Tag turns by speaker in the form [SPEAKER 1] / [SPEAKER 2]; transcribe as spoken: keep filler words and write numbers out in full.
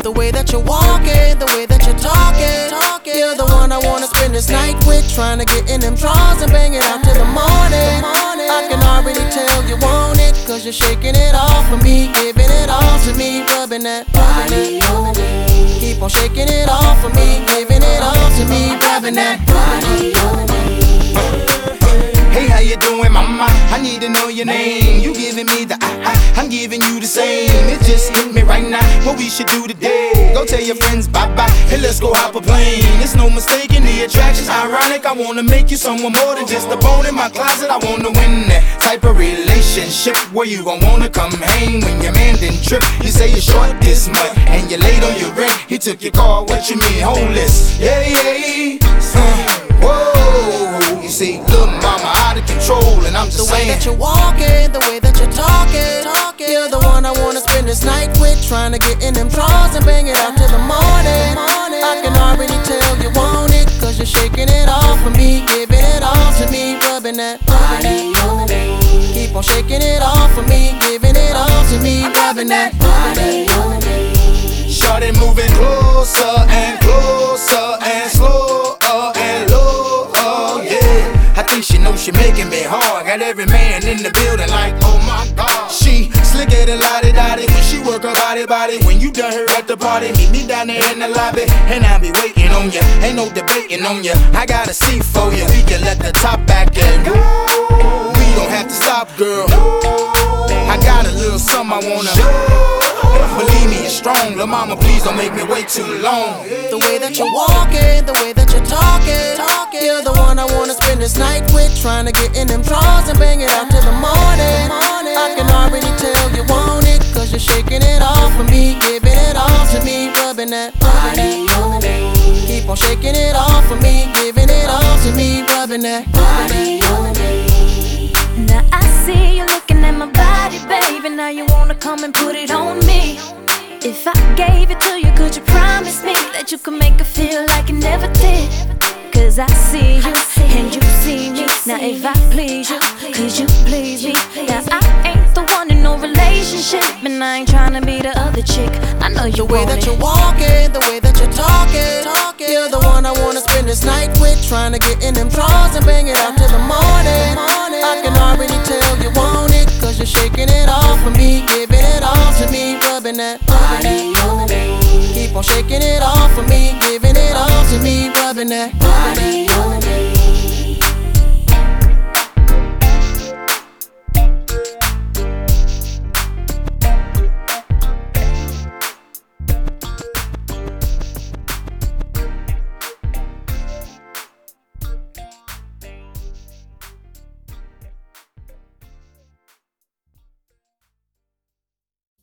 [SPEAKER 1] The way that you're walking, the way that you're talking, talking. You're the one I wanna spend this night with, trying to get in them drawers and bang it out till the morning. I can already tell you want it, cause you're shaking it off for me, giving it all to me, rubbing that body on me. Keep on shaking it off for me, giving it all to me, rubbing that body on me.
[SPEAKER 2] Hey, how you doing, mama? I need to know your name. You giving me the I, I, I'm giving you the same. It just hit me right now, what we should do today. Go tell your friends bye-bye, hey, let's go hop a plane. It's no mistaking the attraction's ironic. I wanna make you someone more than just a bone in my closet. I wanna win that type of relationship where you gon' wanna come hang when your man didn't trip. You say you're short this month and you're late on your rent. He took your car, what you mean, homeless? Yeah, yeah, uh, whoa. You see, little mama out of control, and I'm just
[SPEAKER 1] the
[SPEAKER 2] saying.
[SPEAKER 1] The way that you're walking, the way that you're talking, talking. You're the one I wanna spend this night with, trying to get in them drawers and bang it out till the morning. I can already tell you want it, cause you're shaking it off for me, giving it all to me, rubbing that body on me. Keep on shaking it off for me, giving it all to me, rubbing that body on me.
[SPEAKER 2] Shorty moving closer and closer and slower and lower, yeah. I think she knows she making me hard. Got every man in the building like, oh my God. She slicker than lottie dottie when she work her body body. When you done her at the party, meet me down there in the lobby, and I'll be waiting on ya. Ain't no debating on ya. I got a seat for ya. We can let the top back and go. We don't have to stop, girl. I got a little something I wanna. Believe me, it's strong. Lil' mama, please don't make me wait too long.
[SPEAKER 1] The way that you're walking, the way that you're talking, talking. You're the one I wanna spend this night with, trying to get in them drawers and bang it out till the morning. I can already tell you want it, cause you're shaking it off for me, giving it all to me, rubbing that body on me. Keep on shaking it off for me, giving it all to me, rubbing that body on me.
[SPEAKER 3] Now I see you looking at my body, baby. Now you wanna come and put it on me. If I gave it to you, could you promise me that you could make it feel like you never did? Cause I see you, and you see me. Now if I please you, could you please me? Now I ain't the one in no relationship, and I ain't tryna be the other chick. I know you
[SPEAKER 1] The way
[SPEAKER 3] want
[SPEAKER 1] that
[SPEAKER 3] it.
[SPEAKER 1] you're walking, the way that you're talking, talking. You're the one I wanna spend this night with, trying to get in them drawers and bang it out till the morning. I can already tell you want it, cause you're shaking it off for me, giving it all to me, rubbing that body on me. Keep on shaking it off for me, giving it all to me, rubbing that